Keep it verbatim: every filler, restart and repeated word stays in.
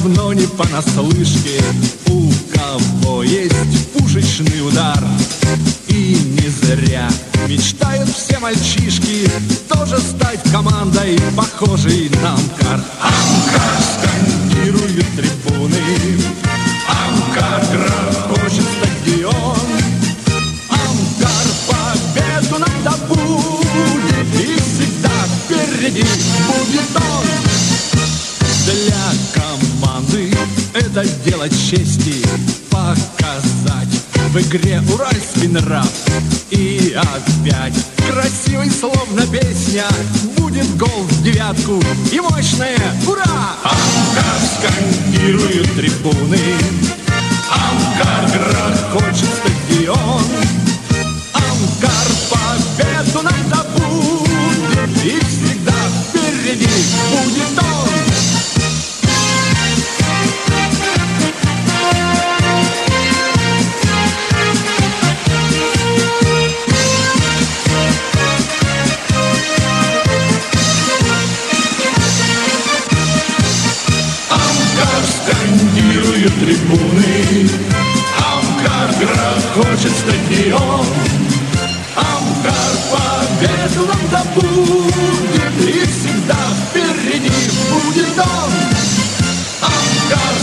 давно не понаслышке, у кого есть пушечный удар. И не зря мечтают все мальчишки тоже стать командой, похожей на Амкар. Амкар скандируют трибуны, Амкар грохочет стадион, Амкар победу нам добудет, и всегда впереди будет он. Для команды это дело чести показать в игре уральский нрав. И опять красивый, словно песня, будет гол в девятку и мощное ура! Амкар скандируют трибуны, Амкар грохочет стадион, Амкар победу нам добудет, и всегда впереди будет он. Скандируют трибуны, Амкар грохочет стадион, Амкар победу нам добудет, и всегда впереди будет он. Амкар